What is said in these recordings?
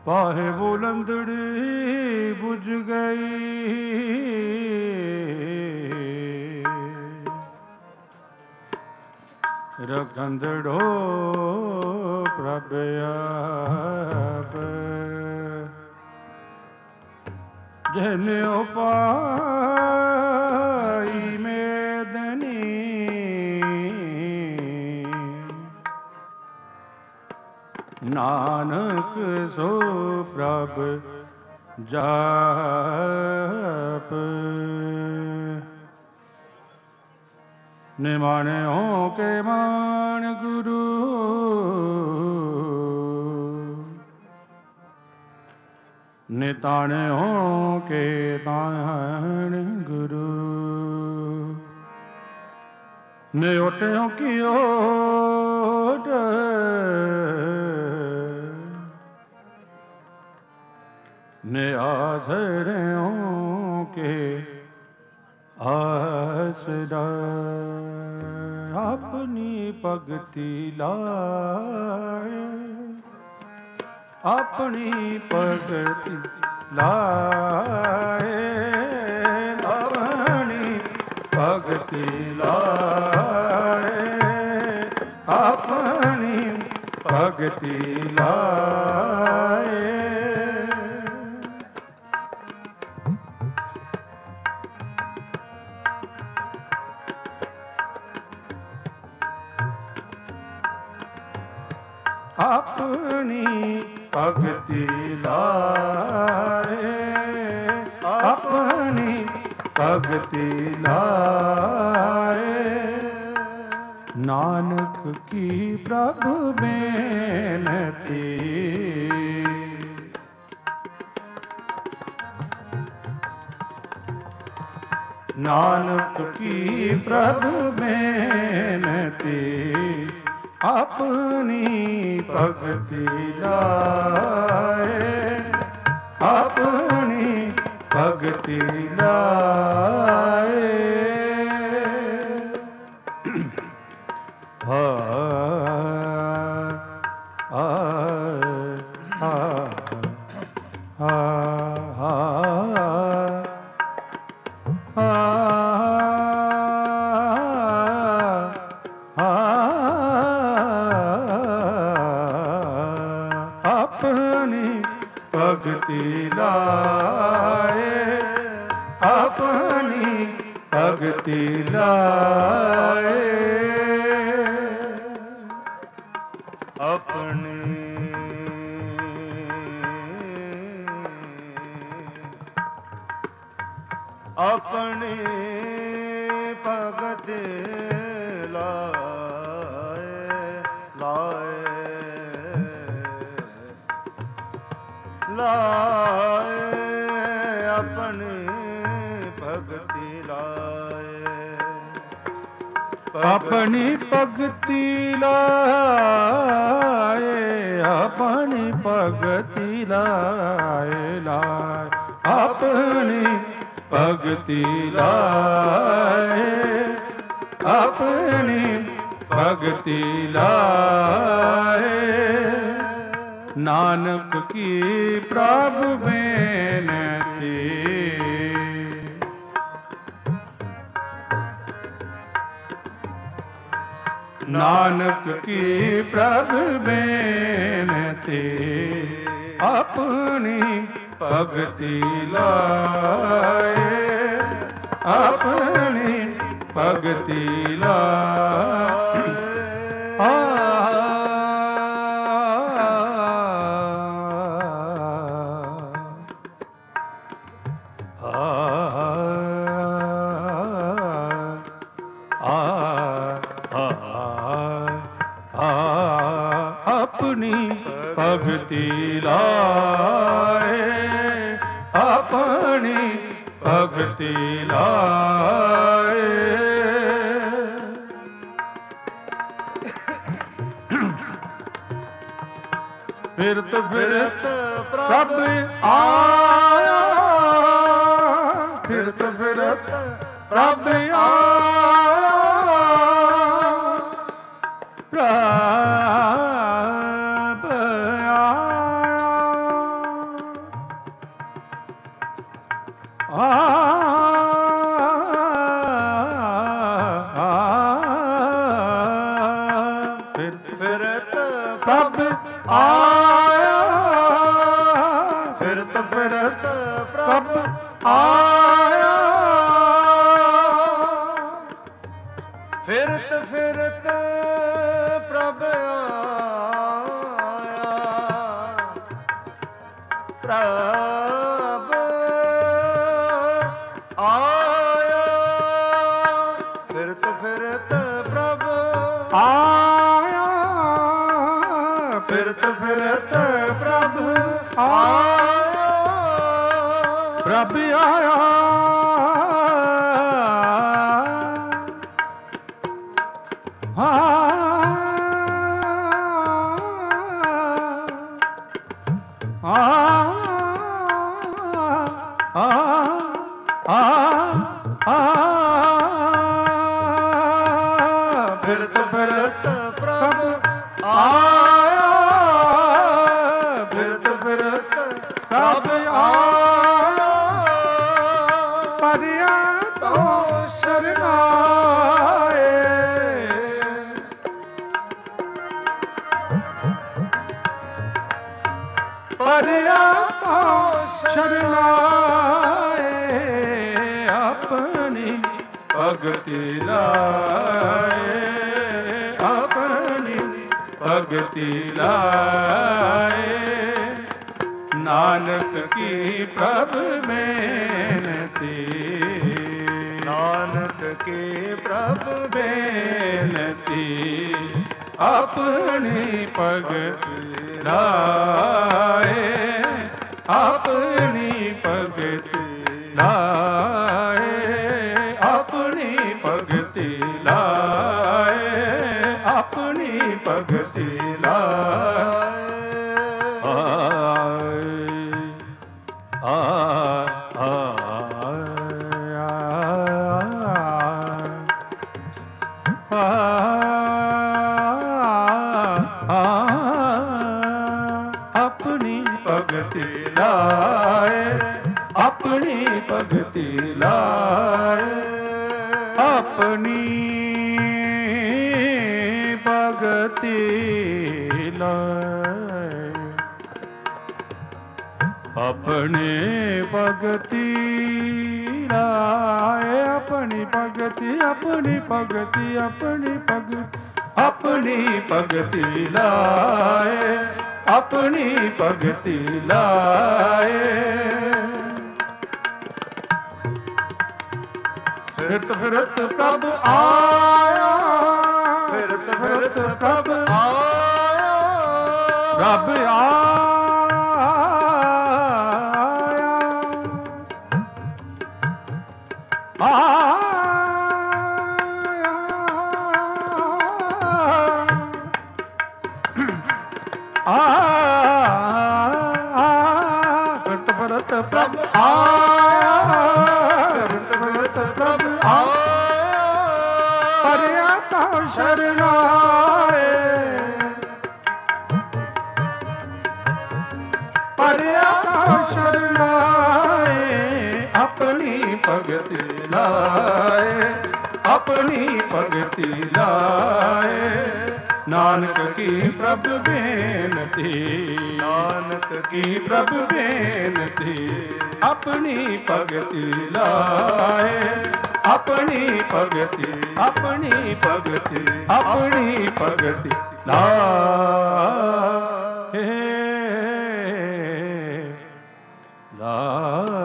ਪਾਹੇ ਬੁਲੰਦੜੀ ਬੁਝ ਗਈ, ਰਖੰਦੜੋ ਪ੍ਰਭ ਆਪ, ਜਨਿਉ ਪਾਈ ਮੇਦਨੀ, ਨਾਨਕ ਸੋ ਪ੍ਰਭ ਜਾਪ। ਨਿਮਾਣਿਓ ਕੇ ਮਾਣ ਗੁਰੂ, ਨਿਤਾਣਿਓ ਕੇ ਤਾਣ ਗੁਰੂ, ਨਿਓਟਿਓ ਕੀ ਓਟ, ਨਿਆਸਰਿਓ ਕੇ ਆਸਰਾ। ਆਪਣੀ ਭਗਤੀ ਲਾਏ, ਆਪਣੀ ਭਗਤੀ ਲਾਏ, ਆਪਣੀ ਭਗਤੀ ਲਾਏ, ਆਪਣੀ ਭਗਤੀ ਲਾਏ। ਆਪਣੀ ਭਗਤੀ ਲਾਏ, ਆਪਣੀ ਭਗਤੀ ਲਾਏ, ਨਾਨਕ ਕੀ ਪ੍ਰਭ ਬੇਨਤੀ, ਨਾਨਕ ਕੀ ਪ੍ਰਭ ਬੇਨਤੀ, ਆਪਣੀ ਭਗਤੀ ਲਾਏ, ਆਪਣੀ ਭਗਤੀ ਲਾਏ। ਆਪਣੀ ਭਗਤੀ ਲਾਏ, ਆਪਣੀ ਭਗਤੀ ਲਾਏ, ਆਪਣੀ ਆਪਣੀ ਭਗਤੀ ਲਾਏ, ਲਾਏ ਲਾਏ, ਆਪਣੀ ਭਗਤੀ ਲਾਏ, ਆਪਣੀ ਭਗਤੀ ਲਾਏ, ਆਪਣੀ ਭਗਤੀ ਲਾਏ, ਲਾਏ, ਆਪਣੀ ਭਗਤੀ ਲਾਏ, ਆਪਣੀ ਭਗਤੀ ਲਾਏ, ਨਾਨਕ ਕੀ ਪ੍ਰਭ ਬੇਨਤੀ, ਨਾਨਕ ਕੀ ਪ੍ਰਭ ਬੇਨਤੀ, ਆਪਣੀ ਭਗਤੀ ਲਾਏ, ਆਪਣੀ ਭਗਤੀ ਲਾਏ। ਆਪਣੀ ਭਗਤੀ ਲਾਏ, ਆਪਣੀ ਭਗਤੀ ਲਾਏ, ਫਿਰਤ ਫਿਰਤ ਪ੍ਰਭ ਆਇਆ, ਫਿਰਤ ਫਿਰਤ ਪ੍ਰਭ ਆਇਆ, ਪ੍ਰਭ ਆਇਆ, ਫਿਰਤ ਪ੍ਰਭ ਆਇਆ, ਫਿਰਤ ਫਿਰਤ ਪ੍ਰਭ ਆਇਆ, ਫਿਰਤ ਫਿਰਤ ਪ੍ਰਭ ਆਇਆ, ਪ੍ਰਭ ਆਇਆ, ਫਿਰਤ ਫਿਰਤ ਪ੍ਰਭ ਆਇਆ, ਫਿਰਤ ਫਿਰਤ ਪ੍ਰਭ ਆਇਆ, ਪ੍ਰਭ ਆਇਆ, ਫਿਰਤ ਫਿਰਤ ਪ੍ਰਭ ਆਇਆ, ਫਿਰਤ ਫਿਰਤ ਪ੍ਰਭ ਆਇਆ, ਪਰਿਆ ਤੋਂ ਸ਼ਰਨਾਏ, ਪਰਿਆ ਤੋਂ ਸ਼ਰਨਾਏ, ਆਪਣੀ ਭਗਤੀ ਲਾਏ, ਆਪਣੀ ਭਗਤੀ ਲਾਏ, ਨਾਨਕ ਕੀ ਪ੍ਰਭ ਬੇਨਤੀ, ਨਾਨਕ ਕੀ ਪ੍ਰਭ ਬੇਨਤੀ, ਆਪਣੀ ਭਗਤੀ ਲਾਏ, ਆਪਣੀ ਭਗਤੀ ਲਾਏ, ਆਪਣੀ ਭਗਤੀ ਲਾਏ, ਆਪਣੀ ਭਗਤੀ ਲਾਏ, ਆਪਣੀ ਭਗਤੀ ਲਾਏ, ਆਪਣੀ ਭਗਤੀ ਲਾਏ, ਆਪਣੀ ਭਗਤੀ ਲਾਏ, ਆਪਣੀ ਭਗਤੀ ਲਾਏ, ਆਪਣੀ ਭਗਤੀ, ਆਪਣੀ ਭਗਤੀ, ਆਪਣੀ ਭਗਤੀ, ਆਪਣੀ ਭਗਤੀ ਲਾਏ, ਆਪਣੀ ਭਗਤੀ ਲਾਏ, ਫਿਰਤ ਫਿਰਤ ਪ੍ਰਭ ਆਇਆ, ਫਿਰਤ ਫਿਰਤ ਪ੍ਰਭ ਆਇਆ, ਰੱਬ ਆਇਆ, ਫਿਰਤ ਫਿਰਤ ਪ੍ਰਭ ਆਇਆ, ਫਿਰਤ ਫਿਰਤ ਪ੍ਰਭ ਆਇਆ, ਪਰਿਆ ਤੋਂ ਸ਼ਰਨਾਏ, ਪਰਿਆ ਤੋਂ ਸ਼ਰਨਾਏ, ਆਪਣੀ ਭਗਤੀ ਲਾਏ, ਆਪਣੀ ਭਗਤੀ ਲਾਏ, ਨਾਨਕ ਕੀ ਪ੍ਰਭ ਬੇਨਤੀ, ਨਾਨਕ ਕੀ ਪ੍ਰਭ ਬੇਨਤੀ, ਆਪਣੀ ਭਗਤੀ ਲਾਏ, ਆਪਣੀ ਭਗਤੀ, ਆਪਣੀ ਭਗਤੀ, ਆਪਣੀ ਭਗਤੀ ਲਾਏ, ਲਾਏ।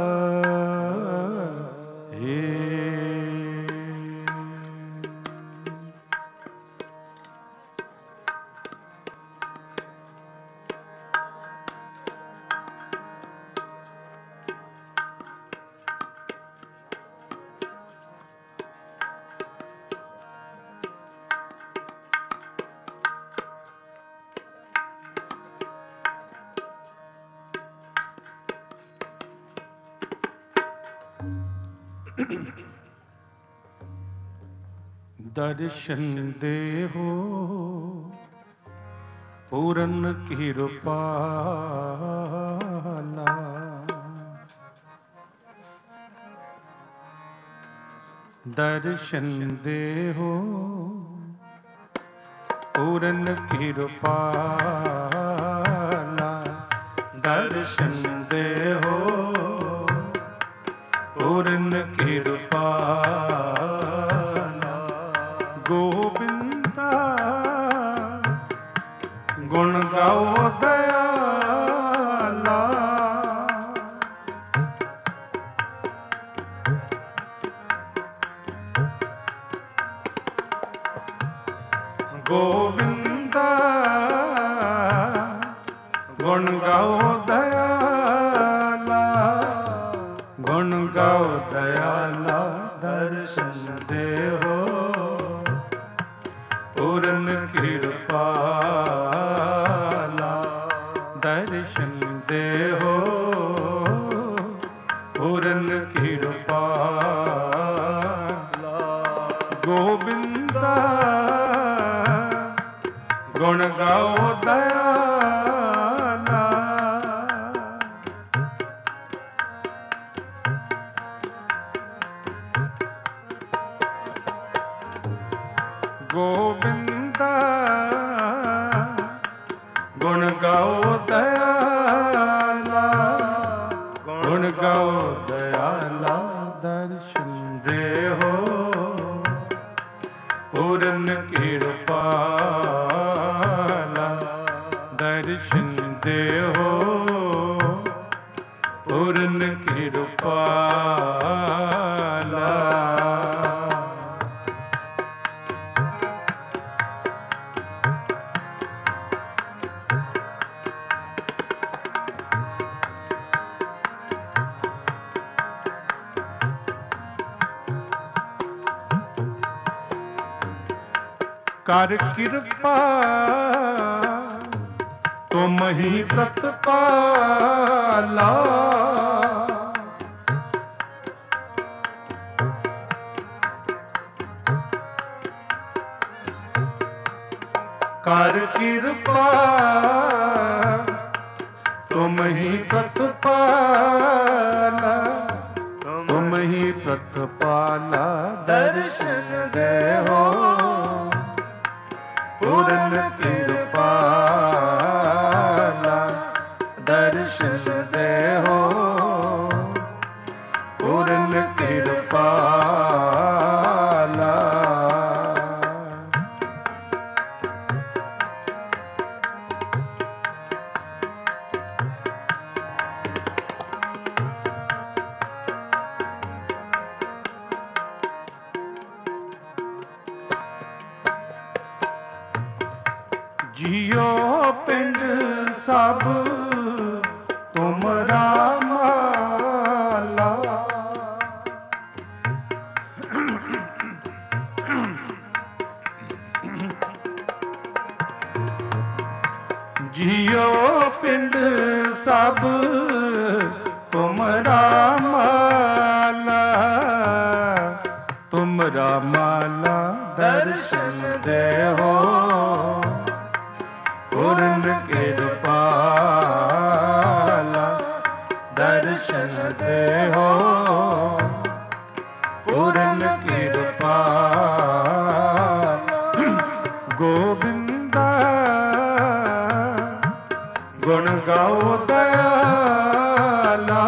दर्शन देहो पूरन कृपाला, दर्शन देहो पूरन कृपाला। दर्शन देहो पूरन कृपाला। गोविंदा गुण गाओ दयाला। गोविंदा गुण गाओ दयाला। गुण गाओ दयाला। दर्शन देहो पूरन कृपाला। दर्शन देहो पूरन कृपाला। गोविंदा गुण गाओ दयाला। गोविंदा गुण गाओ दयाला। गुण गाओ दयाला। दर्शन देहो पूरन कृपाला। दर्शन देहो पूरन कृपाला। कर कृपा तुम ही प्रतिपाला। कर कृपा तुम ही प्रतिपाला। तुम ही प्रतिपाला। दर्शन देहो पूरन कृपाला। दर्शन देहो पूरन कृपाला। जियो पिंड सब तुमरा माला। जियो पिंड सब तुमरा माला। तुमरा माला। दर्शन देहो पूरन कृपाला। दर्शन देहो पूरन कृपाला। गोविंदा गुण गाओ दयाला।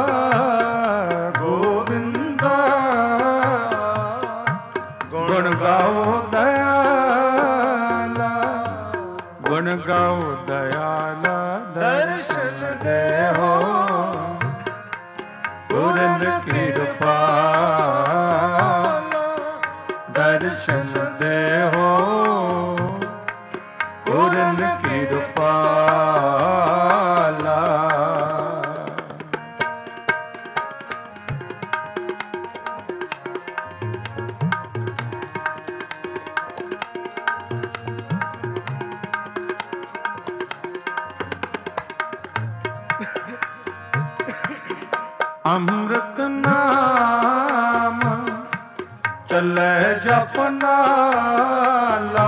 गोविंदा गुण गाओ दयाला। गुण गाओ दयाला। दर्शन देहो पूरन कृपाला। दर्शन देहो पूरन कृपाला। अमृत नाम चले जपनाला।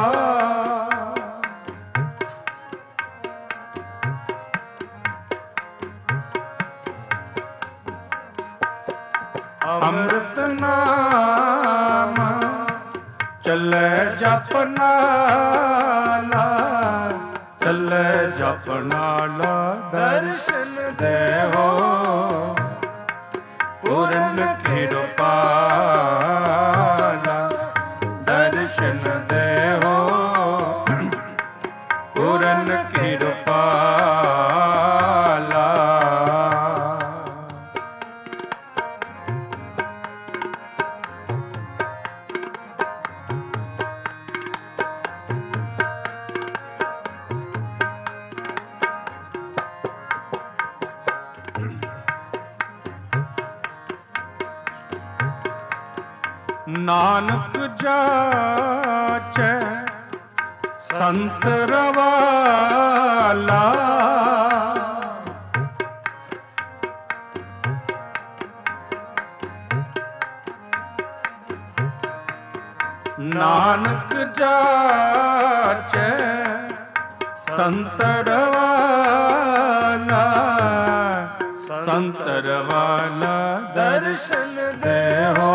अमृत नाम ਚੱਲੇ ਜਪ ਨਾਲਾ, ਚੱਲੇ ਜਪ ਨਾਲਾ ਦਰਸ਼ਨ ਦੇਹੋ, ਪੂਰਨ ਕਿਰਪਾਲਾ ਦਰਸ਼ਨ ਦੇਹੋ, ਪੂਰਨ ਕਿਰਪਾਲਾ। ਨਾਨਕ ਜਾਚੈ ਸੰਤ ਰਵਾਲਾ, ਨਾਨਕ ਜਾਚੈ ਸੰਤ ਰਵਾਲਾ, ਸੰਤ ਰਵਾਲਾ ਦਰਸ਼ਨ ਦੇਹੋ,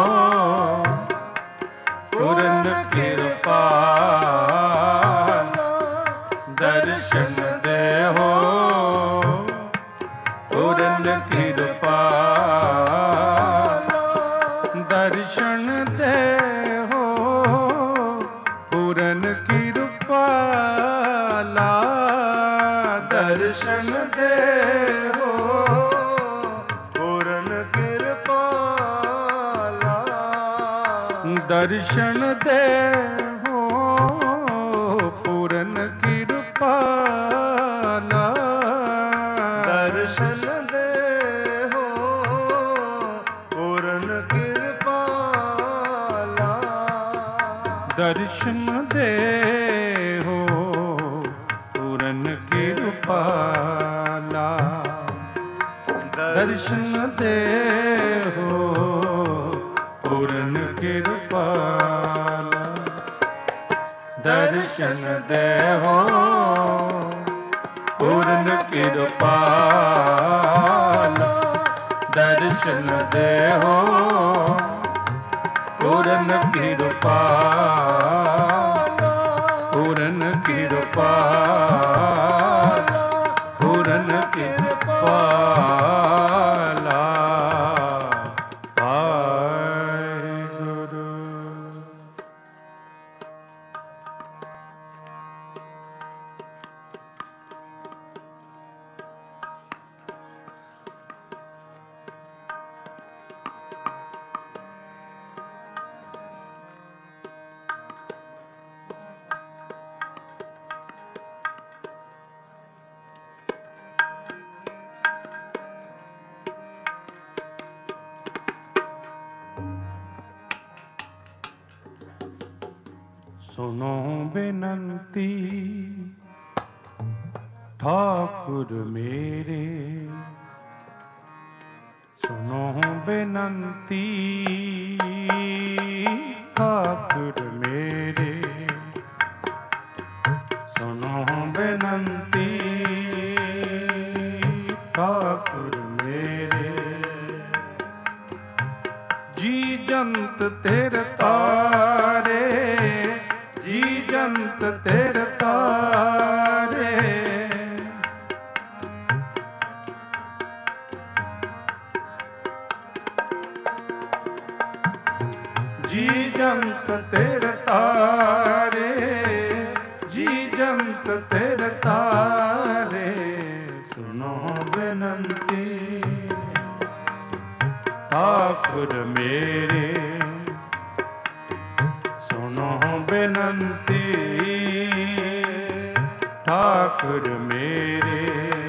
ਪੂਰਨ ਕਿਰਪਾਲਾ ਦਰਸ਼ਨ ਦੇਹੋ, ਪੂਰਨ ਕਿਰਪਾਲਾ ਦਰਸ਼ਨ ਦੇਹੋ, ਪੂਰਨ ਕਿਰਪਾਲਾ ਦਰਸ਼ਨ ਦੇਹੋ, ਪੂਰਨ ਕਿਰਪਾਲਾ ਦਰਸ਼ਨ ਦੇਹੋ, ਪੂਰਨ ਕਿਰਪਾਲਾ ਦਰਸ਼ਨ ਦੇਹੋ, ਪੂਰਨ ਕਿਰਪਾਲਾ ਦਰਸ਼ਨ ਦੇਹੋ, ਪੂਰਨ ਕਿਰਪਾਲਾ ਦਰਸ਼ਨ ਦੇਹੋ, ਪੂਰਨ ਕਿਰਪਾਲਾ ਦਰਸ਼ਨ ਦੇਹੋ, ਪੂਰਨ ਕਿਰਪਾਲਾ ਦਰਸ਼ਨ ਦੇਹੋ, ਪੂਰਨ ਕਿਰਪਾਲਾ ਪੂਰਨ ਕਿਰਪਾਲਾ ਪੂਰਨ ਕਿਰਪਾਲਾ ਵਾਹਿਗੁਰੂ। ਸੁਨੋ ਬੇਨੰਤੀ ਠਾਕੁਰ ਮੇਰੇ, ਸੁਨੋ ਬੇਨੰਤੀ ਠਾਕੁਰ ਮੇਰੇ, ਸੁਨੋ ਬੇਨੰਤੀ ਠਾਕੁਰ ਮੇਰੇ। ਜੀ ਜੰਤ ਤੇਰੇ ਤਾਰੇ, ਜੀ ਜੰਤ ਤੇਰੇ ਤਾਰੇ, ਜੀ ਜੰਤ ਤੇਰੇ ਤਾਰੇ, ਜੀ ਜੰਤ ਤੇਰੇ ਤਾਰੇ। ਸੁਨੋ ਬੇਨੰਤੀ ਠਾਕੁਰ ਮੇਰੇ, ਸੁਨੋ ਬੇਨੰਤੀ ਠਾਕੁਰ ਮੇਰੇ।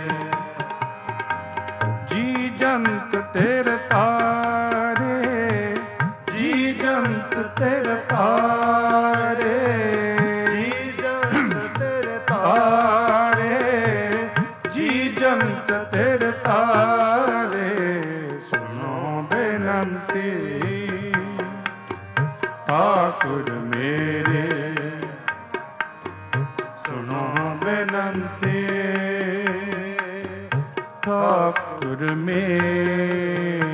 ਜੀ ਜੰਤ ਤੇਰੇ ਤਾਰੇ, ਜੀ ਜੰਤ ਤੇਰੇ ਤਾਰੇ, ਜੀ ਜੰਤ ਤੇਰੇ ਤਾਰੇ, ਜੀ ਜੰਤ ਤੇਰੇ ਤਾਰੇ। ਸੁਨੋ ਬੇਨੰਤੀ ਠਾਕੁਰ ਮੇਰੇ, ਸੁਨੋ ਬੇਨੰਤੀ ਠਾਕੁਰ ਮੇਰੇ।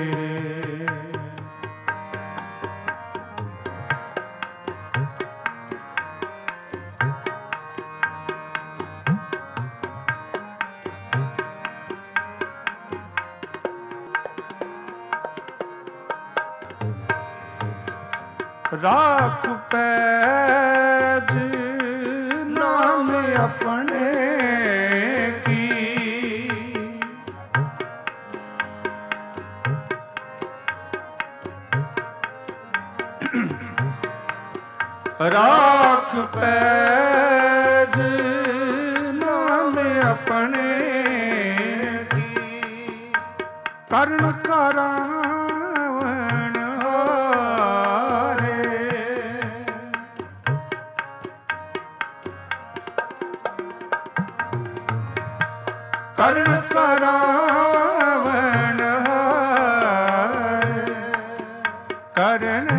ਰਾਖ ਪੈਜ ਨਾਮ ਆਪਣੇ ਕੀ। ਰਾਖ ਪੈਜ ਨਾਮ ਆਪਣੇ ਕੀ। ਕਰਨ ਕਰਾਵਣ ਹਾਰੇ। ਕਰਨ ਕਰਾਵਣ ਹਾਰੇ। ਕਰਨ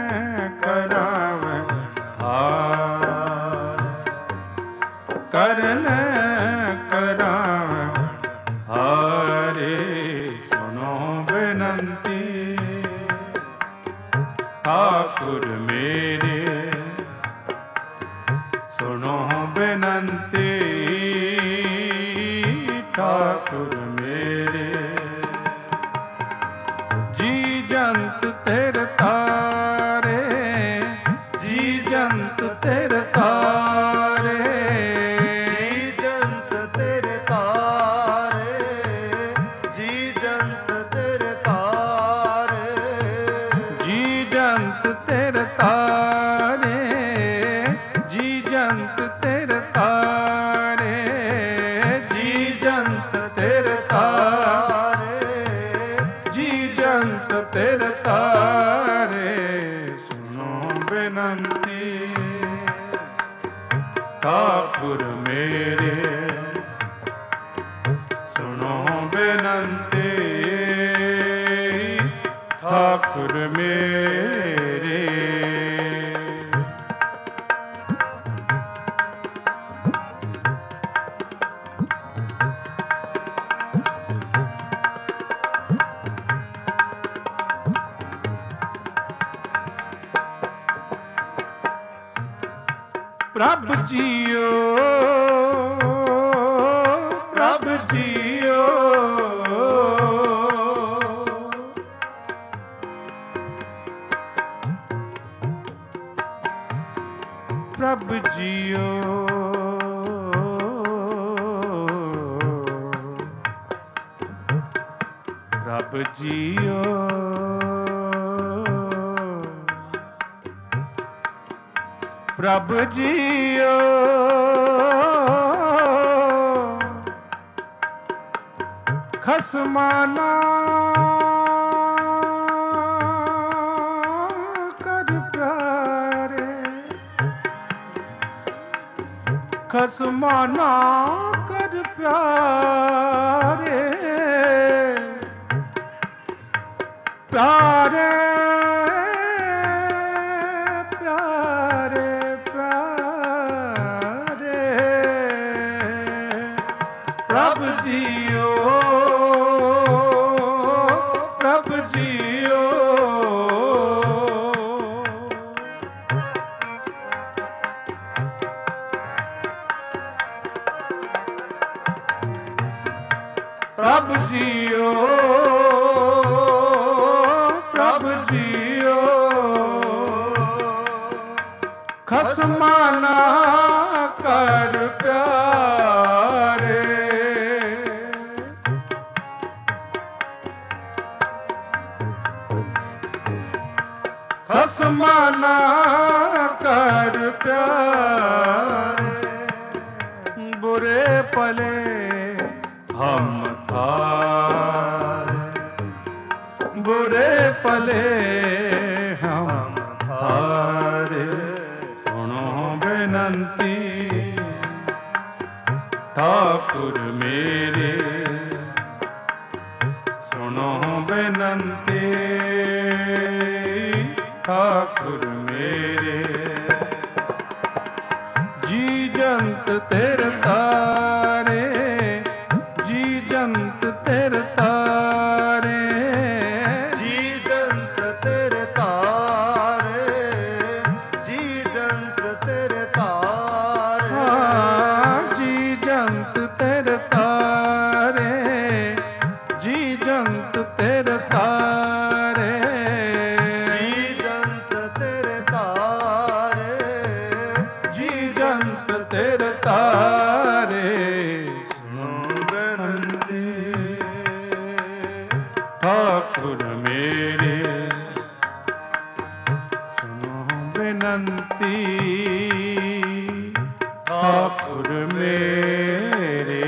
ਕਰਾਵਣ ਹਾਰੇ। ਕਰਨ ਕਰਾਵਣ ਹਾਰੇ। ਸੁਨੋ ਬੇਨੰਤੀ ठाकुर मेरे। सुनो बेनंती ठाकुर मेरे। जी जंत तेरे तारे। जी जंत तेरे तारे। जी जंत तेरे तारे। जी जंत तेरे तारे। जी जंत तेरे तारे। जी जंत तेरे तारे। जी जंत तेरे तारे। जी जंत तेरे तारे। सुनो बेनंती ठाकुर मेरे। सुनो बेनंती ठाकुर मेरे। प्रभ जियो प्रभ जियो। प्रभ जियो प्रभ जियो। प्रभ जियो खसमाना कर प्यारे। खसमाना कर प्यारे। प्यारे प्यारे प्यारे। प्रभ जियो प्रभ जियो। प्रभ जियो प्रभ जियो। खसमाना कर प्यारे। खसमाना कर प्यारे। बुरे पले हम थारे। बुरे पले हम थारे। सुनो बेनंती ठाकुर मेरे। सुनो बेनंती ठाकुर मेरे। जी जंत तेरे तारे। जी जंत तेरे तारे। जी जंत तेरे तारे। जी जंत तेरे तारे। जी जंत तेरे तारे। जी जंत तेरे तारे। जी जंत तेरे तारे। ठाकुर मेरे सुनो बिनती ठाकुर मेरे।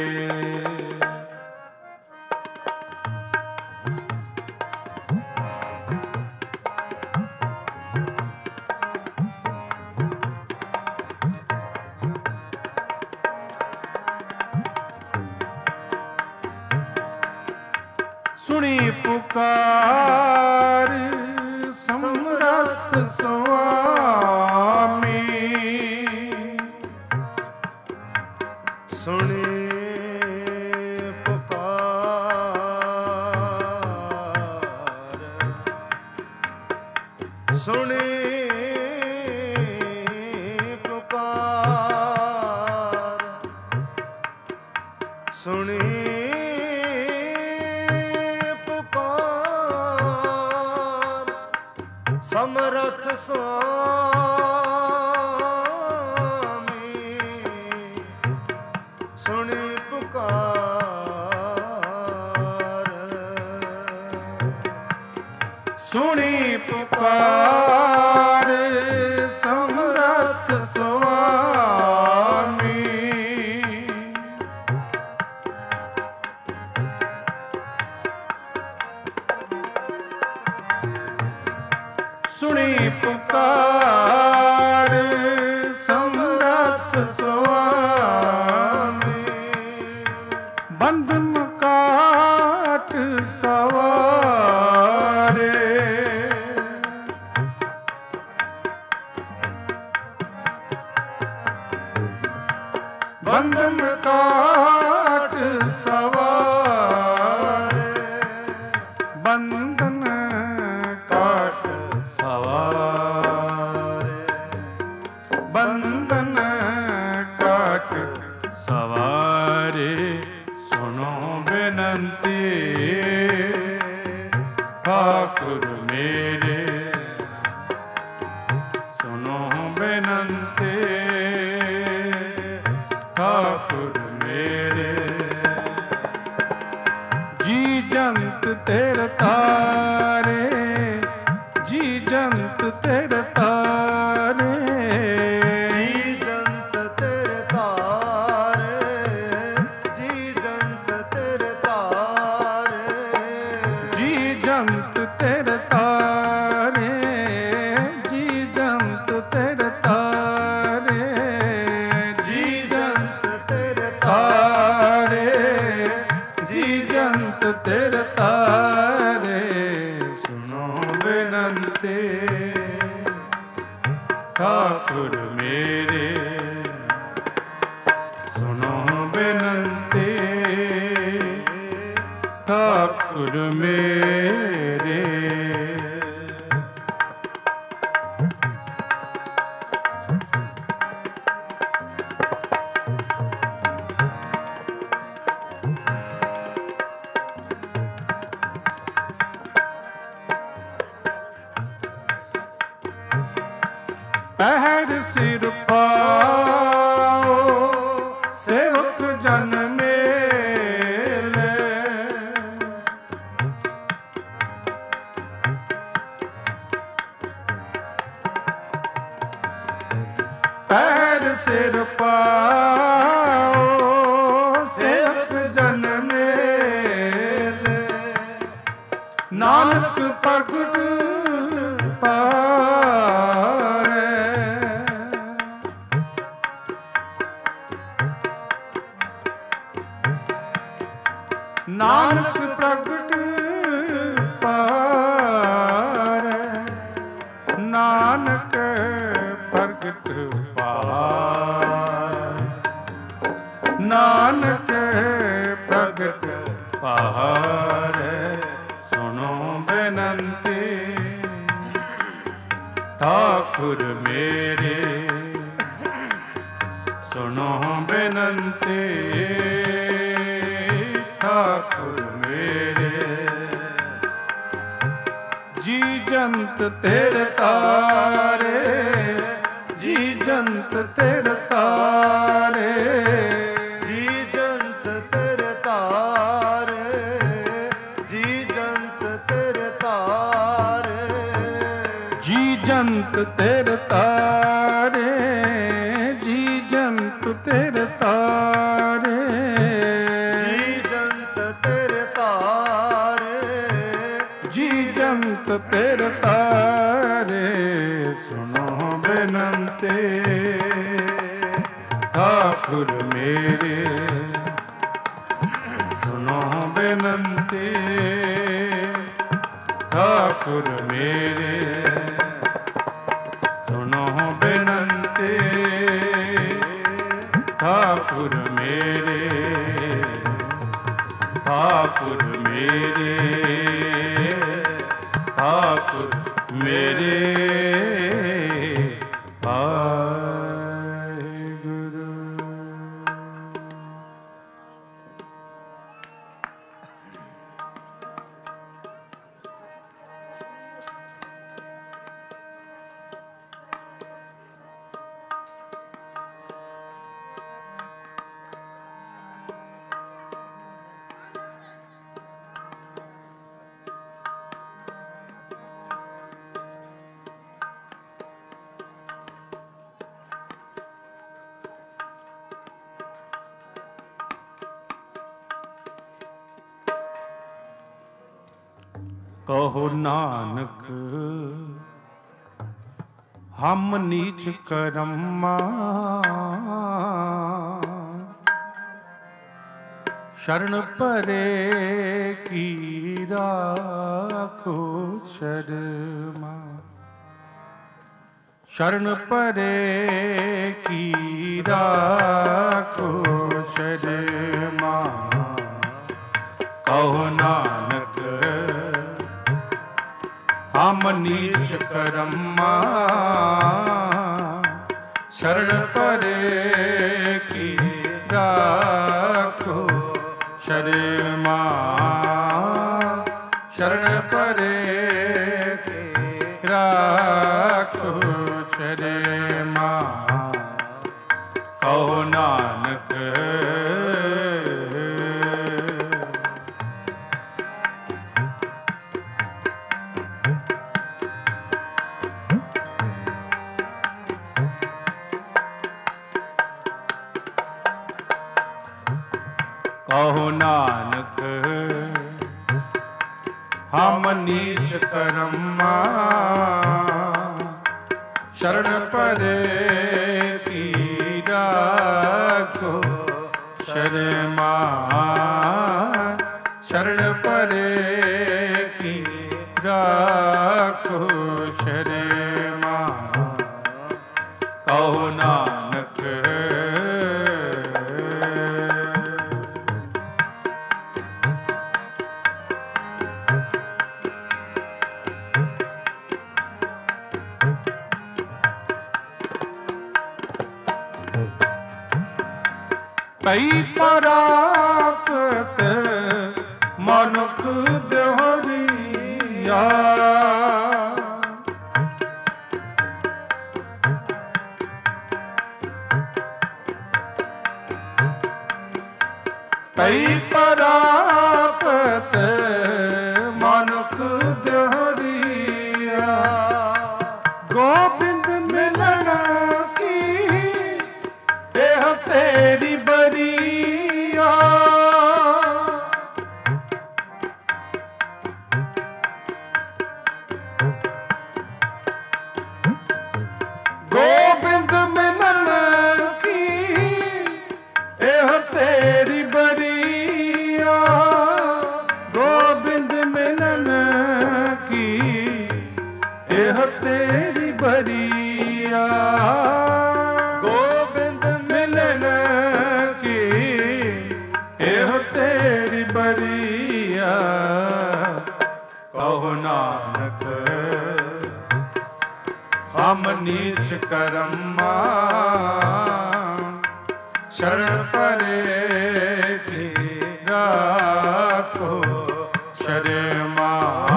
सुनी पुकार समरथ स्वामी, सुनी पुकार सुनी पुकार सुनी समरथ स्वामी, सुनी पुकार सुनी पुकार समरथ स्वामी, सुनी पुकार समरथ स्वामी, बंधन काट सवारे, बंधन काट सवारे, बंधन काट सवारे, बंधन काट सवारे, सुनो बिनती ठाकुर मेरे सुनो बिनती ठाकुर मेरे। जी जंत तेरे तारे, जी जंत तेरे तारे, जी जंत तेरे तारे, जी जंत तेरे तारे, जी जंत तेरे तारे, जी जंत तेरे तारे, जी जंत तेरे तारे, जी जंत तेरे तारे, सुनो बिनती ठाकुर मेरे सुनो बिनती ठाकुर मेरे। पहर सिर पाओ सेवक जन मेले, पहर सिर पाओ सेवक जन मेले, नानक भगत पारे, नानक प्रगट पारे, नानक प्रगट पारे, नानक प्रगट पारे, सुनो बिनती ठाकुर मेरे सुनो बिनती ठाकुर मेरे। जी जंत तेरे तारे, जी जंत तेरे तारे, जी जंत तेरे तारे, जी जंत ਜੰਤ ਤੇਰੇ ਤਾਰੇ, ਜੀ ਜੰਤ ਤੇਰੇ ਤਾਰੇ, ਜੀ ਜੰਤ ਤੇਰੇ ਤਾਰੇ, ਜੀ ਜੰਤ ਤੇਰੇ ਤਾਰੇ, ਸੁਣੋ ਬੇਨੰਤੀ ਠਾਕੁਰ ਮੇਰੇ, ਸੁਣੋ ਬੇਨੰਤੀ ਠਾਕੁਰ ਮੇਰੇ, ਸੁਣੋ ਬੇਨੰਤੀ ਠਾਕੁਰ ਮੇਰੇ, ਠਾਕੁਰ ਮੇਰੇ, ਠਾਕੁਰ ਮੇਰੇ, ਕਹੋ ਨਾਨਕ ਹਮ ਨੀਚ ਕਰਮਾ, ਸ਼ਰਨ ਪਰੇ ਕੀ ਰਾਖੋ ਸ਼ਰਮਾ, ਸ਼ਰਨ ਪਰੇ ਕੀ ਰਾਖੋ ਸ਼ਰਮਾ, ਕਹੋ ਨਾਨਕ ਹਮ ਨੀਚ ਕਰਮਾ, ਸ਼ਰਨ ਪਰੇ ਕੀ ਰਾਖੋ ਸ਼ਰਮਾ, ਸ਼ਰਨ ਪਰੇ ਕੀ ਰਾਖੋ ਸ਼ਰਮਾ, ਕਹੋ ਨਾਨਕ ਕਹੋ ਨਾਨਕ ਹਮ ਨੀਚ ਕਰਮਾ, ਸ਼ਰਨ ਪਰੇ ਕੀ ਰਾਖੋ ਸ਼ਰਮਾ, ਸ਼ਰਨ ਪਰੇ ਕੀ ਰਾਖੋ ਸ਼ਰਮਾ, ਕਹੋ ਨਾਨਕ ਕਈ ਪਰਾਪਤ ਮਨੁੱਖ ਦਿਹਰੀਆ, ਕਈ ਪਰਾਪਤ ਮਨੁੱਖ ਦਿਹਰੀਆ, ਗੋਬਿੰਦ ਮਿਲਣ ਕੀ ਇਹ ਤੇਰੀ ਬਰੀਆ, ਗੋਬਿੰਦ ਮਿਲਣ ਕੀ ਇਹ ਤੇਰੀ ਬਰੀਆ, ਗੋਬਿੰਦ ਮਿਲਣ ਕੀ ਇਹ ਤੇਰੀ ਬਰੀਆ, ਗੋਬਿੰਦ ਮਿਲਣ ਕੀ ਇਹ ਤੇਰੀ ਬਰੀਆ, ਕਹੋ ਨਾਨਕ ਹਮ ਨੀਚ ਕਰਮਾ, ਸ਼ਰਨ ਪਰੇ ਕੀ ਰਾਖੋ ਸ਼ਰਮਾ,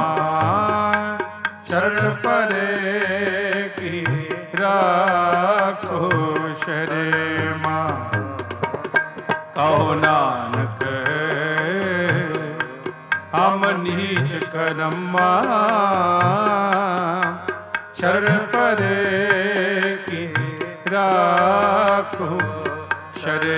ਸ਼ਰਨ ਪਰੇ ਕੀ ਰਾਖੋ ਸ਼ਰਮਾ, ਕਹੋ ਨਾਨਕ ਹਮ ਨੀਚ ਕਰਮਾ, शरण परे की राखो शरे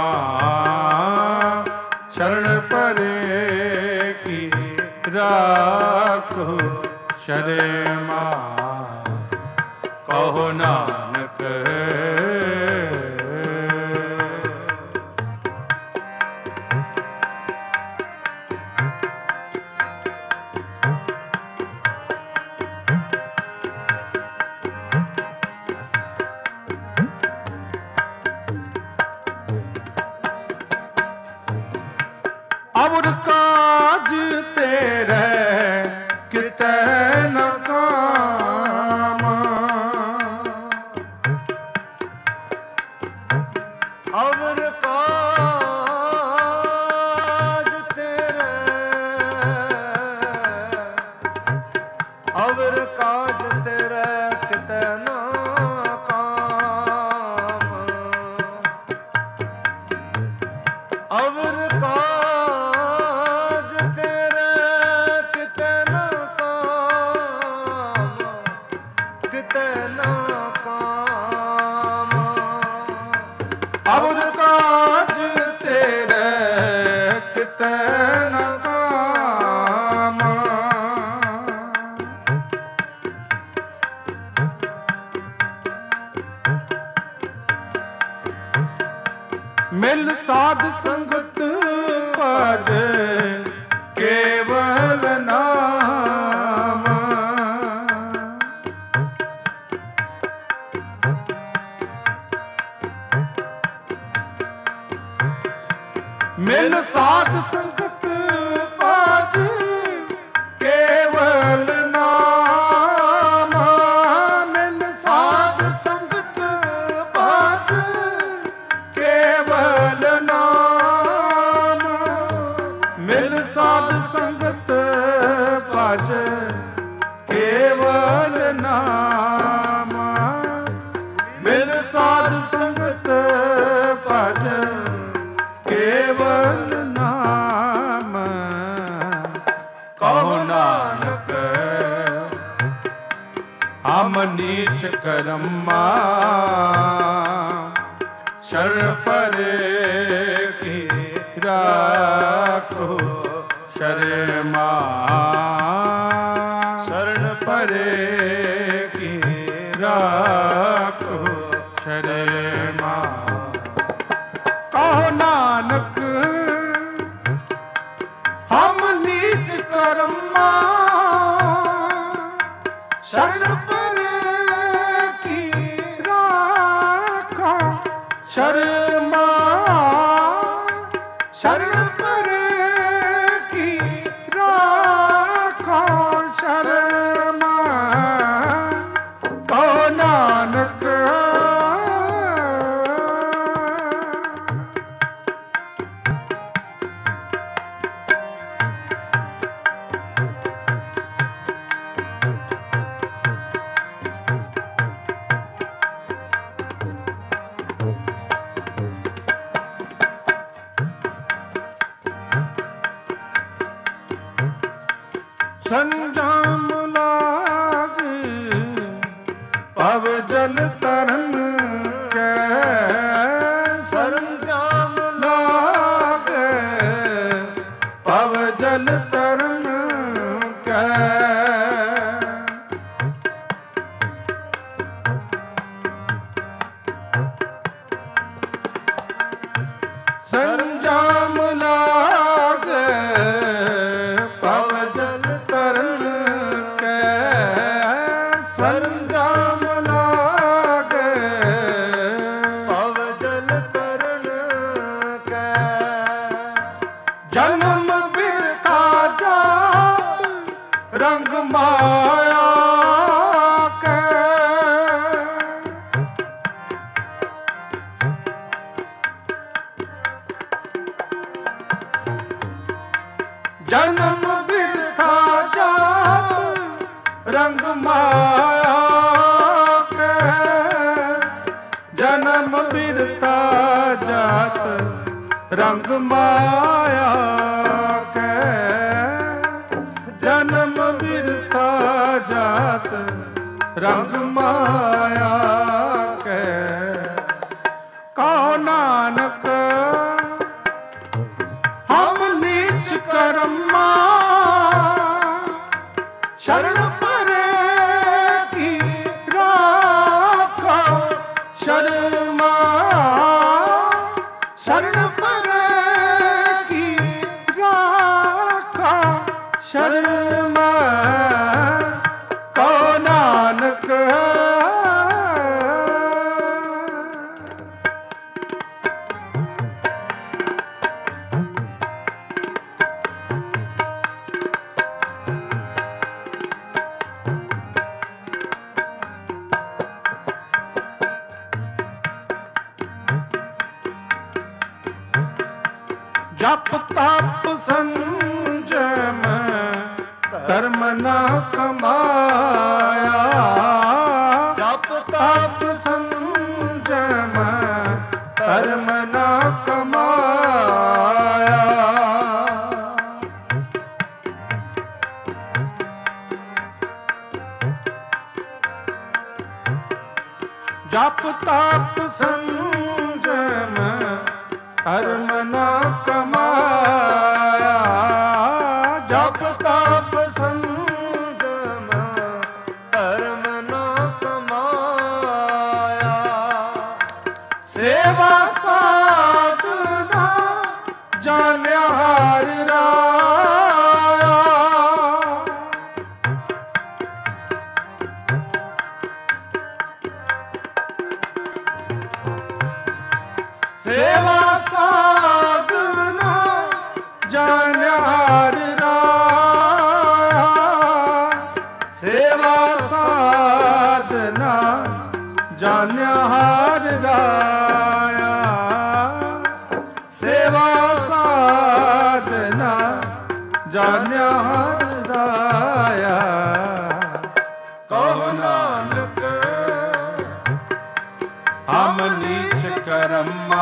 माँ, शरण परे की राखो शरे माँ, कहो नानक अवर काज तेरे कितै न काम, अवर काज तेरे, अवर काज तेरे कितै न काम, अवर काज तेरे कितै न काम, कितै न काम, अवर काज तेरे कितै न काम, मिल साध संगत पद केवल नाम, मिल साध संगत पद केवल नाम, मिल साध संगत पद केवल नाम, मिल साध संगत भज केवल नाम, मिल साध संगत भज केवल नाम, कहो नानक हम नीच कर्मा, शरण परे की राखो शरे माँ, शरण परे की राखो शरे माँ, कहो नानक हम नीच कर्मा, शरण परे की राखो शरे माँ, शरण परे की राखो शरे माँ, कहो नानक संजाम लाग पव जल तरन के, सरंजाम लाग पव जल तरन के, संजाम लाग पव जल तरन के, संजाम लाग पव जल तरन के, जन्म बिरथा जात रंग माया के, जन्म बिरथा जात रंग माया के, जन्म बिरथा जात रंग माया के, जन्म बिरथा जात ਰੰਗ ਮਾਇਆ ਕੈ। ਕਹੋ ਨਾਨਕ ਹਮ ਨੀਚ ਕਰਮਾ ਸ਼ਰਨ ਪਰੇ ਕੀ ਰਾਖੋ ਸ਼ਰਮਾ। ਸ਼ਰਨ ਪਰੇ ਕੀ ਰਾਖੋ ਸ਼ਰਮਾ। ਕਹੋ ਨਾਨਕ ਜਪ ਤਪ ਸੰਜਮ ਧਰਮ ਨਾ ਕਮਾਇਆ। ਜਪ ਤਪ ਸੰਜਮ ਧਰਮ ਨਾ ਕਮਾਇਆ। ਜਪ ਤਪ ਸੰਜਮ ਧਰਮ ਨਾ ਕਮਾਇਆ। ਜਪ ਤਪ ਸੰਜਮ ਧਰਮ ਨਾ ਕਮਾਇਆ। ਸੇਵਾ ਸਾਧਨਾ ਜਾਣਿਆ ਹਰਿ ਰਾਇਆ। ਸੇਵਾ ਸਾਧਨਾ ਜਾਣਿਆ ਹਰਿ ਰਾਇਆ। ਸੇਵਾ ਸਾਧਨਾ ਜਾਣਿਆ ਹਰਿ ਰਾਇਆ। ਸੇਵਾ ਸਾਧਨਾ ਜਾਣਿਆ ਹਰਿ ਰਾਇਆ। ਕਹੋ ਨਾਨਕ ਹਮ ਨੀਚ ਕਰਮਾ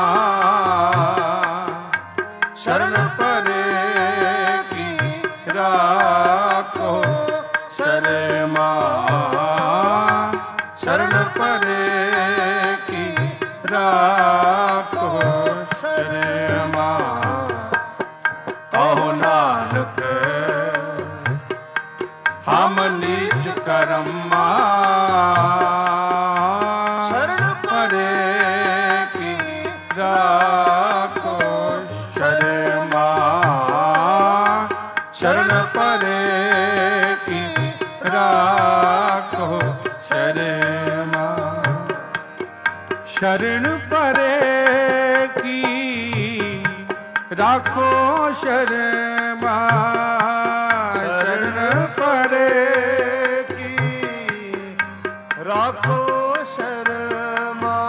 ਸ਼ਰਨ ਪਰੇ ਕੀ ਰਾਖੋ ਸ਼ਰਮਾ। ਸ਼ਰਨ ਪਰੇ ਕੀ ਰਾਖੋ ਸ਼ਰਮਾ। ਕਹੋ ਨਾਨਕ ਹਮ ਨੀਚ ਕਰਮਾ ਸ਼ਰਨ ਪਰੇ ਕੀ ਰਾਖੋ ਸ਼ਰਮਾ। ਸ਼ਰਨ ਪਰੇ ਕੀ ਰਾਖੋ ਸ਼ਰਮਾ। ਸ਼ਰਨ ਪਰੇ ਕੀ ਰਾਖੋ ਸ਼ਰਮਾ। ਸ਼ਰਨ ਪਰੇ ਕੀ ਰਾਖੋ ਸ਼ਰਮਾ।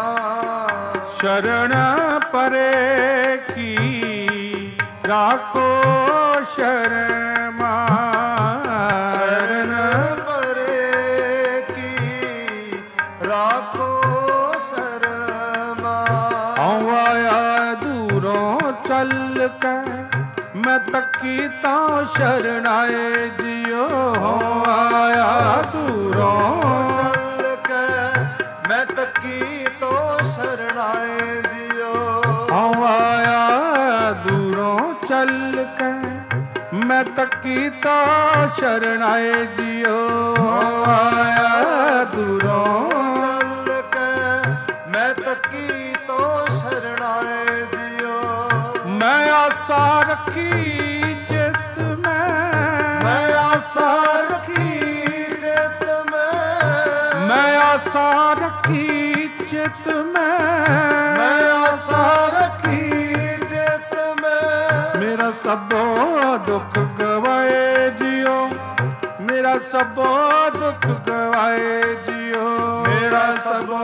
ਸ਼ਰਨ ਪਰੇ ਕੀ ਰਾਖੋ ਸ਼ਰਮਾ। ਸ਼ਰਨ ਪਰੇ ਕੀ ਰਾਖੋ ਸ਼ਰਮਾ। ਹਉ ਆਇਆ ਦੂਰੋਂ ਚੱਲ ਕੇ ਮੈਂ ਤੱਕੀ ਤਾਂ ਸ਼ਰਨਾਏ ਜਿਉ। ਹਉ ਆਇਆ ਦੂਰੋਂ ਚੱਲ ਕੇ ਮੈਂ ਤੱਕੀ ਤੋਂ ਸ਼ਰਨਾਏ ਜਿਉ। ਹਉ ਆਇਆ ਦੂਰੋਂ ਚੱਲ ਕੇ ਮੈਂ ਤੱਕੀ ਤਾਂ ਸ਼ਰਨਾਏ ਜਿਉ। ਆਇਆ ਦੂਰੋਂ ਚੱਲ ਕੇ ਮੈਂ ਤੱਕੀ ਤੋਂ ਸ਼ਰਨਾਏ ਜਿਉ। ਮੈਂ ਆਸਾ ਰੱਖੀ ਚਿਤ ਮੈਂ ਆਸਾ ਰੱਖੀ ਚਿਤ ਮੈਂ ਆਸਾ ਰੱਖੀ ਚਿਤ ਮੈਂ ਆਸਾ ਰੱਖੀ ਚਿਤ ਮੇਰਾ ਸਭੋ ਦੁੱਖ ਗਵਾਏ ਜਿਉ। ਮੇਰਾ ਸਭੋ ਦੁੱਖ ਗਵਾਏ ਜਿਉ। ਮੇਰਾ ਸਭੋ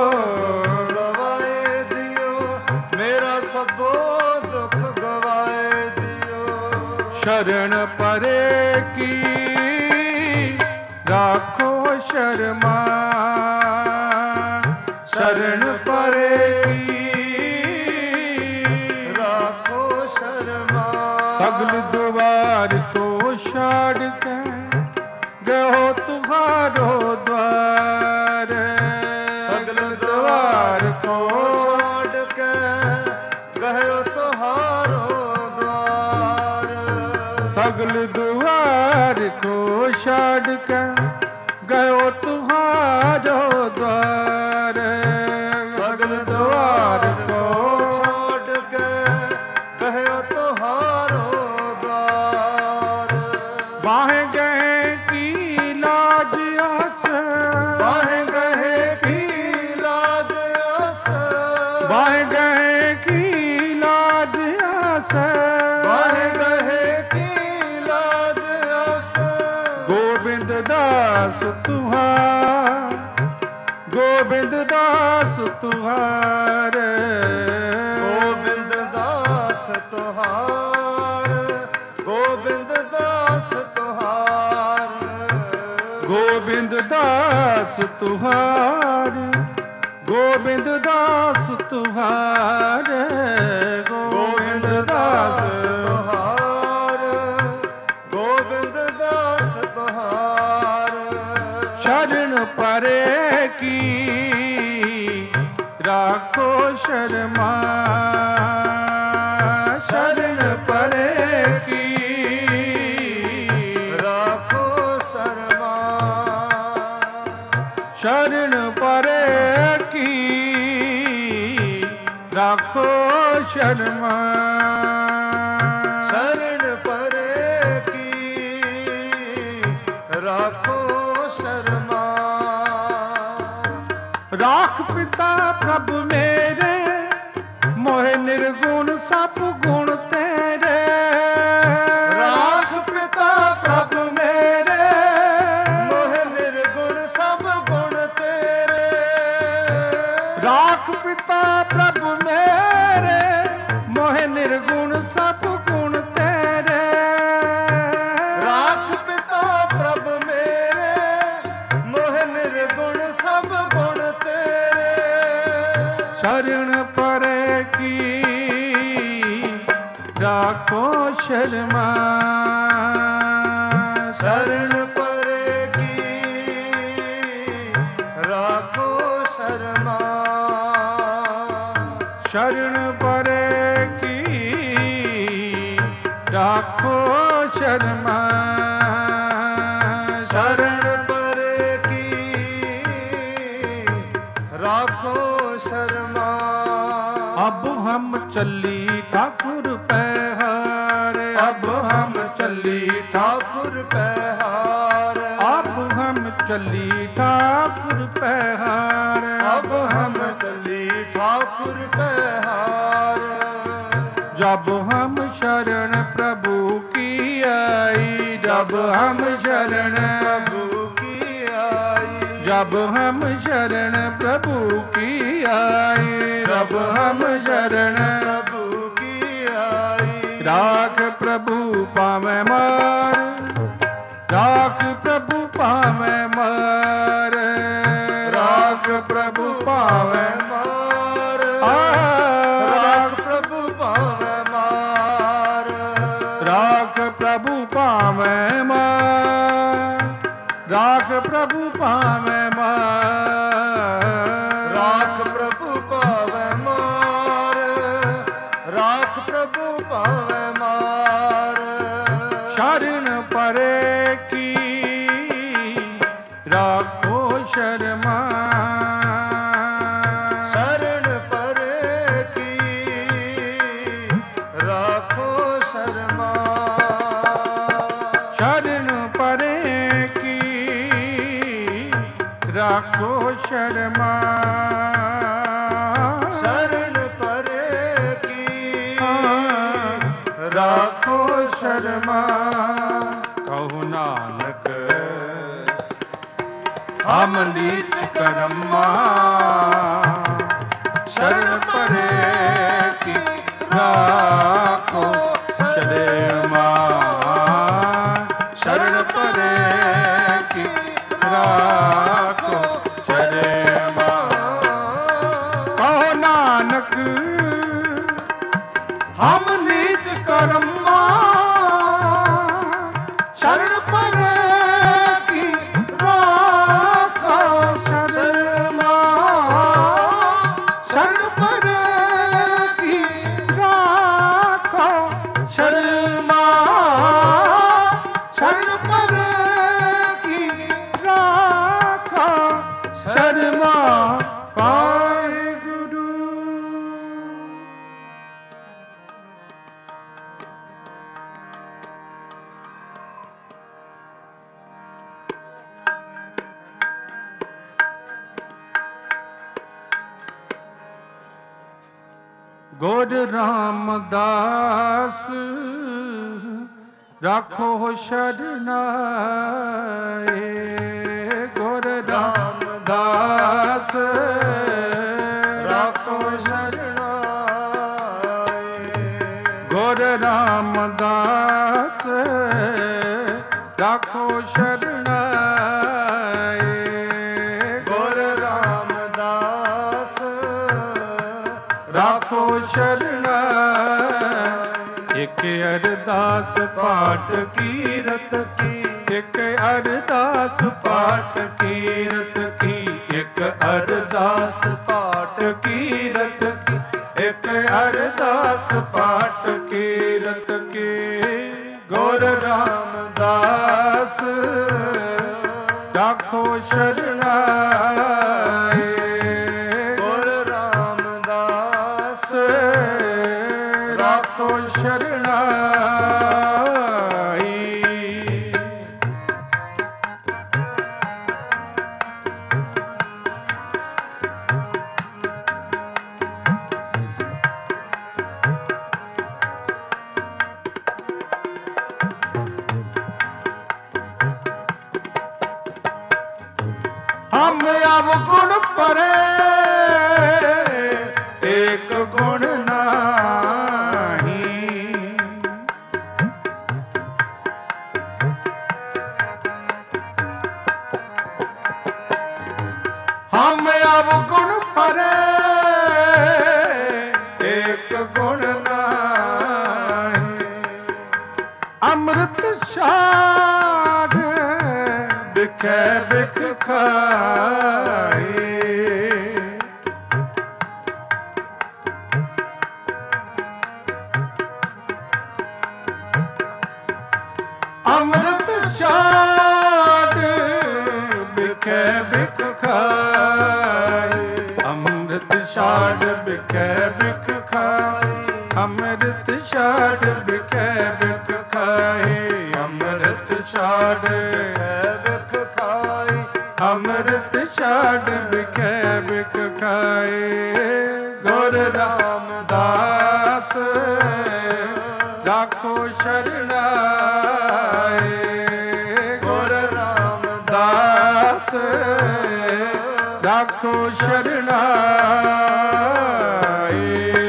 ਗਵਾਏ ਜਿਉ। ਮੇਰਾ ਸਭੋ ਦੁੱਖ ਗਵਾਏ ਜਿਉ। ਸ਼ਰਨ ਪਰੇ ਕੀ ਰਾਖੋ ਸ਼ਰਮਾ। ਸ਼ਰਨ ਪਰੇ ਕੀ ਰਾਖੋ ਸ਼ਰਮਾ। ਸਗਲ ਦੁਆਰ ਕੋ ਛਾੜ ਕੇ ਗਓ गयो तुम्हारो द्वार। सगल द्वार को छोड़ के गयो तुम्हारो द्वार। सगल द्वार को छोड़ के गयो तुम्हारो द्वार। सगल द्वार को छोड़ के गयो तुम्हारो द्वार। बाहें गए की लाज आस, बाहें गए की लाज आस, बाहें गए की लाज आस, बाहें गए की लाज आस। गोविंद दास तुम्हार, गोविंद दास तुम्हारे, गोविंद दास तुहार, गोविंद दास तुहार। गोविंद दास तुम्हारे, गोविंद दास तुम्हारे, गोविंद दास तुहार, गोविंद दास तुहार। शरण परे की राखो शर्मा, शरण परे की राखो शर्मा। शरण परे की राखो शर्मा। शरण परे की राखो शर्मा। राख पिता प्रभु मेरे, मोहे निर्गुण सब गुण तेरे। राख पिता प्रभु मेरे, मोह निर्गुण सब गुण तेरे। राख पिता प्रभु मेरे, मोहे निर्गुण सब गुण तेरे। राख पिता प्रभु मेरे, मोह निर्गुण सब गुण तेरे। शरण परे की राखो शर्मा, शरण परे की राखो शर्मा। शरण परे की राखो शर्मा। शरण परे की राखो शर्मा। अब हम चली ठाकुर पहाड़, अब हम चली ठाकुर पहाड़। अब हम चली ठाकुर पहाड़। अब हम चली ठाकुर पहाड़। जब हम शरण प्रभु की आई, जब हम शरण प्रभु की आई। जब हम शरण प्रभु की आई, जब हम शरण प्रभु की आई। राख प्रभु पावे मार, राख प्रभु पावे मार, राख प्रभु पावे मार। राख प्रभु पावे मार। राख प्रभु पावे मार, राख प्रभु पावे मार। राख प्रभु पावे मार। राख प्रभु पावे मार। शरण परे की राखो शर्मा, शरण परे की राखो शर्मा। शरण परे की राखो शर्मा। शरण परे की राखो शर्मा। कहु नानक हम नीच कर्मा, शरण परे की राखो शर्मा। शरण परे की राखो शर्मा। कहो नानक हम नीच कर्मा, शरण परे की ਗੁਰ ਰਾਮਦਾਸ ਰਾਖੋ ਸ਼ਰਨਾਏ। ਗੁਰ ਰਾਮਦਾਸ ਰਾਖੋ ਸ਼ਰਨਾਏ। ਗੁਰ ਰਾਮਦਾਸ ਰਾਖੋ ਸ਼ਰਨਾਏ। ਗੁਰ ਰਾਮਦਾਸ ਰਾਖੋ ਸ਼ਰਨਾਏ। ਇਕ ਅਰਦਾਸ ਪਾਠ ਕੀਰਤ ਕੀ, ਇਕ ਅਰਦਾਸ ਪਾਠ ਕੀਰਤ ਕੀ, ਇਕ ਅਰਦਾਸ ਪਾਠ ਕੀਰਤ ਕੀ, ਇਕ ਅਰਦਾਸ ਪਾਠ ਕੀਰਤ ਕੀ। ਗੁਰ ਰਾਮਦਾਸ ਰਾਖੋ ਸ਼ਰਨਾਏ। ਗੁਰ ਰਾਮਦਾਸ ਰਾਖੋ ਸ਼ਰਨਾਈ। ਹਮ ਅਵਗੁਣ ਪਰੇ ਏਕ ਗੁਣ ਨਾਹੀ। ਹਮ ਅਵਗੁਣ ਪਰੇ ਏਕ ਗੁਣ ਨਾਹੀ। ਅੰਮ੍ਰਿਤ ਛਾੜ ਬਿਖੈ ਬਿਖ ਖਾਏ। ਅੰਮ੍ਰਿਤ ਛਾੜ ਬਿਖੈ ਬਿਖ ਖਾਏ। ਅੰਮ੍ਰਿਤ ਛਾੜ ਬਿਖੈ ਬਿਖ ਖਾਏ। ਅੰਮ੍ਰਿਤ ਛਾੜ ਬਿਖੈ ਬਿਖ ਖਾਏ। ਅੰਮ੍ਰਿਤ ਛਾੜ ਬਿਖ ਖਾਏ। ਅੰਮ੍ਰਿਤ ਛਾੜ ਬਿਖੈ ਬਿਖ ਖਾਏ। ਗੁਰ ਰਾਮਦਾਸ ਰਾਖੋ ਸ਼ਰਨਾਏ। ਗੁਰ ਰਾਮਦਾਸ ਰਾਖੋ ਸ਼ਰਨਾਏ।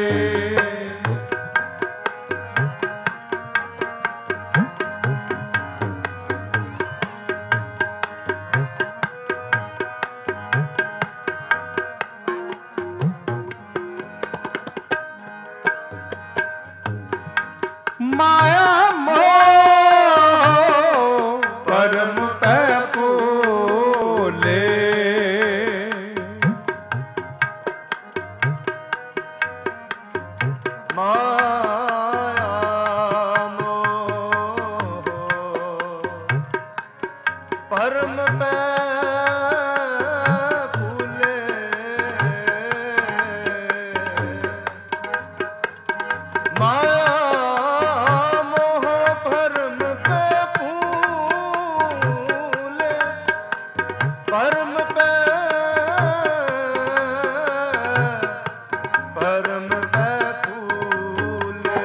ਮਾਇਆ ਮੋਹ ਪਰਮ ਪੈ ਭੋਲੇ। ਮਾਇਆ ਮੋਹ ਪਰਮ ਪੈ ਭੂਲੇ। ਮਾਇਆ ਪਰਮ ਪੈ ਪਰਮ ਪੈ ਭੂਲੇ।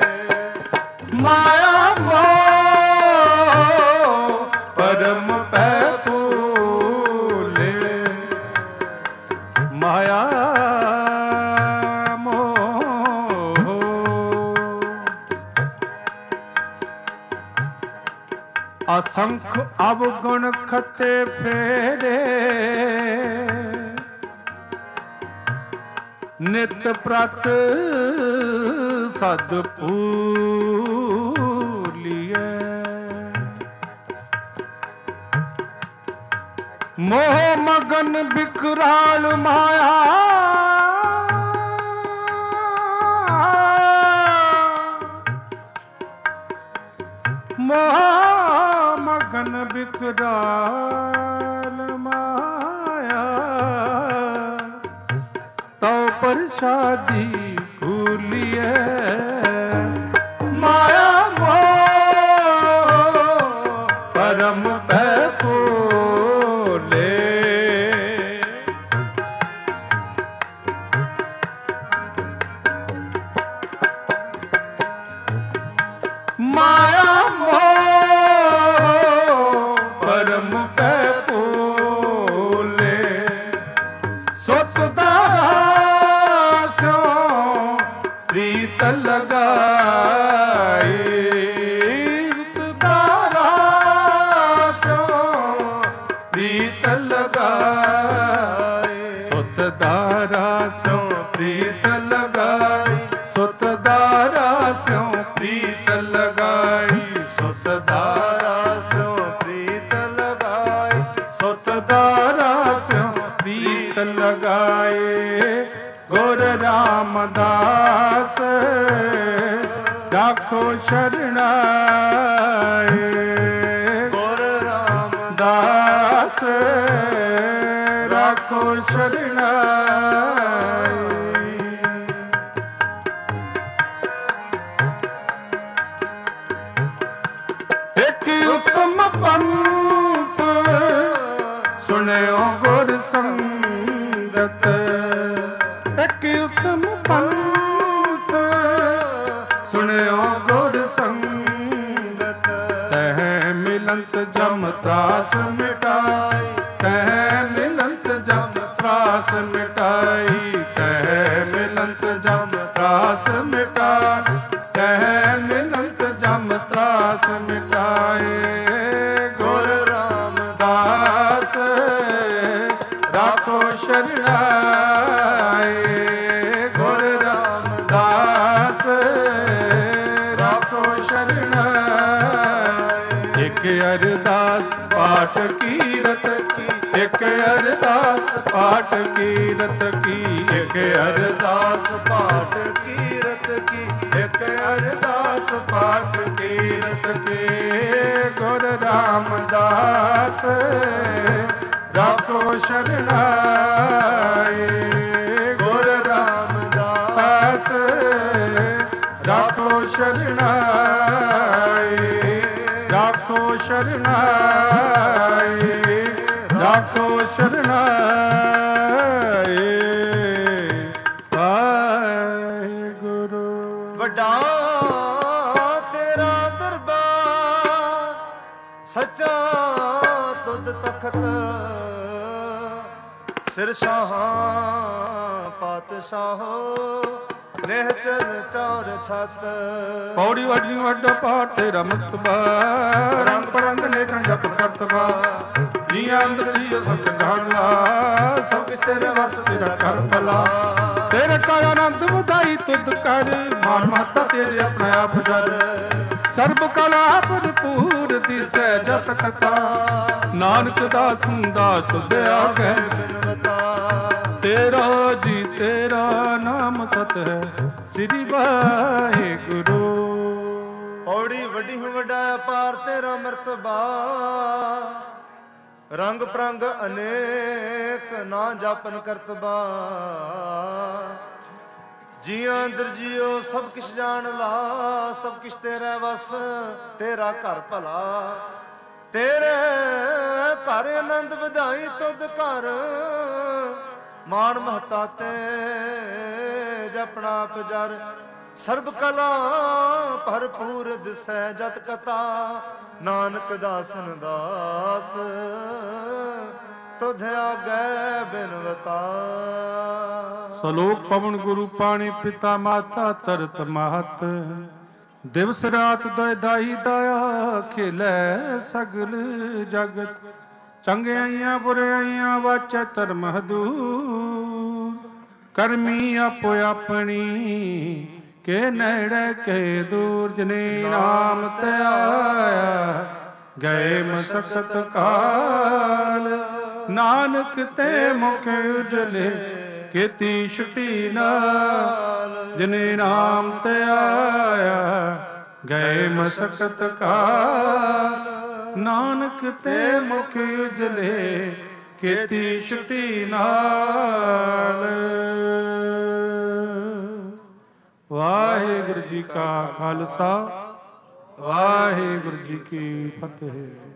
ਮਾਇਆ ਮੋਹ ਪਰਮ ਪੈ ਭੂਲੇ। ਮਾਇਆ ਮੋਹ ਅਸੰਖ ਅਵਗੁਣ ਖਤੇ ਫੇਰੇ। ਨਿਤ ਪ੍ਰਤ ਸਦ ਪੂਲੀਐ। ਮੋਹ ਮਗਨ ਬਿਕਰਾਲ ਮਾਇਆ। ਮੋਹ ਮਗਨ ਬਿਕਰਾਲ ਮਾਇਆ। ਤਉ ਪ੍ਰਸਾਦੀ ਭੂਲੀਐ। ਮਾਇਆ ਮੋਹ ਪਰਮ ਪੈ ਭੋਲੇ। ਪ੍ਰੀਤ ਲਗਾਏ ਗੁਰ ਰਾਮਦਾਸ ਰਾਖੋ ਸ਼ਰਣਾਏ ਗੁਰ ਰਾਮਦਾਸ ਰਾਖੋ ਸ਼ਰਣਾਏ ਇੱਕ ਉਤਮ ਪੰਥ ਸੁਣਿਓ ਗੁਰ ਸੰਗਤ ਇੱਕ ਉਤਮ ਪੰਥ ਸੁਣਿਓ ਗੁਰ ਸੰਗਤ ਤਹ ਮਿਲੰਤ ਜਮ ਤਰਾਸ ਮਿਟਾਈ ਤਹ ਮਿਲੰਤ ਜਮ ਤਰਾਸ ਮਿਟਾਈ ਤਹ ਮਿਲੰਤ ਜਮ ਤਰਾਸ ਮਿਟਾਈ ਤਹ ਮਿਲੰਤ ਜਮ ਤਰਾਸ ਮਿਟਾਏ ਗੁਰ ਰਾਮਦਾਸ ਰਾਖੋ ਸ਼ਰਣਾਏ ਗੁਰ ਰਾਮਦਾਸ ਰਾਖੋ ਸ਼ਰਣਾਏ ਇੱਕ ਅਰਦਾਸ ਪਾਠ ਕੀਰਤ ਕੀ ਇੱਕ ਅਰਦਾਸ ਪਾਠ ਕੀਰਤ ਕੀ ਇੱਕ ਅਰਦਾਸ ਪਾਠ ਕੀਰਤ ਕੀ ਇੱਕ ਅਰਦਾਸ ਪਾਠ ਕੀਰਤ ਕੀ ਗੁਰ ਰਾਮਦਾਸ ਰਾਖੋ ਸ਼ਰਣਾਏ ਗੁਰ ਰਾਮਦਾਸ ਰਾਖੋ ਸ਼ਰਣਾਏ ਰਾਖੋ ਸ਼ਰਣਾਏ ਰਾਖੋ ਸ਼ਰਣਾਏ ਵਾਹਿਗੁਰੂ ਵੱਡਾ ਤੇਰਾ ਦਰਬਾਰ ਸੱਚਾ ਤੁਧ ਤਖਤ ਸਿਰ ਸ਼ਾਹਾਂ ਪਾਤਸ਼ਾਹੋ ਨਿਹਚਲ ਚੌਰ ਛਤ ਪੌੜੀ ਵੱਡੀ ਵੱਡਾ ਪਾਠ ਤੇਰਾ ਮਤਬਾ ਰੰਗ ਪਰੰਗ ਨੇਕਾਂ ਜਪ ਕਰਤਵਾ ਜੀਆਂ ਅੰਦਰ ਜੀਓ ਸਭ ਜਾਣ ਲਾ ਸਭ ਕਿਸ ਤੇਰੇ ਵਸ ਤੇਰਾ ਕਰ ਭਲਾ ਤੇਰੇ ਕਰ ਅਨੰਤ ਵਧਾਈ ਤੁਧ ਕਰ ਮਾਨ ਮਾਤਾ ਤੇਰੇ ਆਪਣਾ ਆਪ ਜਰ ਸਰਬ ਕਲਾ ਭਰਪੂਰ ਦਿਸੈ ਜਤ ਕਥਾ ਨਾਨਕ ਦਾਸਨ ਦਾ ਤੁਧ ਆਗੇ ਬਿਨਵਤਾ ਤੇਰਾ ਜੀ ਤੇਰਾ ਨਾਮ ਸਤ ਹੈ ਸ੍ਰੀ ਵਾਹਿਗੁਰੂ ਪੌੜੀ ਵੱਡੀ ਵੱਡਾ ਅਪਾਰ ਤੇਰਾ ਮਰਤਬਾ ਰੰਗ ਪ੍ਰੰਗ ਅਨੇਕ ਨਾ ਜਾਪਨ ਕਰਤਬਾ ਜੀਆਂ ਅੰਦਰ ਜੀਓ ਸਭ ਕਿਛ ਜਾਣ ਲਾ ਸਭ ਕਿਛ ਤੇਰਾ ਵਸ ਤੇਰਾ ਘਰ ਭਲਾ ਤੇਰੇ ਘਰ ਆਨੰਦ ਵਧਾਈ ਤੁਧ ਘਰ ਮਾਣ ਮਹਤਾ ਤੇ ਜਪਣਾ ਪਜਰ ਸਰਬ ਕਲਾ ਭਰਪੂਰ ਦਿਸੈ ਜਤ ਕਥਾ ਨਾਨਕ ਦਾਸਨ ਦਾਸ ਤੁਧ ਆਗੈ ਬਿਨਵਤਾ ਸਲੋਕ ਪਵਨ ਗੁਰੂ ਪਾਣੀ ਪਿਤਾ ਮਾਤਾ ਤਰਤ ਮਹਤ ਦਿਵਸ ਰਾਤ ਦੋਇ ਦਾਈ ਦਾਇਆ ਖੇਲੇ ਸਗਲ ਜਗਤ ਚੰਗਿਆਈਆਂ ਬੁਰਾਈਆਂ ਵਾਚੈ ਧਰਮ ਹਦੂਰ ਕਰਮੀ ਆਪੋ ਆਪਣੀ ਕੇ ਨੇੜੇ ਕੇ ਦੂਰ ਜਨੇ ਨਾਮ ਤੇ ਆਇਆ ਗਏ ਮਸਕਤ ਕਾਲ ਨਾਨਕ ਤੇ ਮੁਖ ਉਜਲੇ ਕੀਤੀ ਛੁਟੀ ਨਾਲ ਜਨੇ ਨਾਮ ਤੇ ਆਇਆ ਗਏ ਮਸਕਤ ਕਾਲ ਨਾਨਕ ਤੇ ਮੁਖ ਉਜਲੇ ਕੀਤੀ ਛੁਟੀ ਨਾਲ ਵਾਹਿਗੁਰੂ ਜੀ ਕਾ ਖਾਲਸਾ ਵਾਹਿਗੁਰੂ ਜੀ ਕੀ ਫਤਿਹ।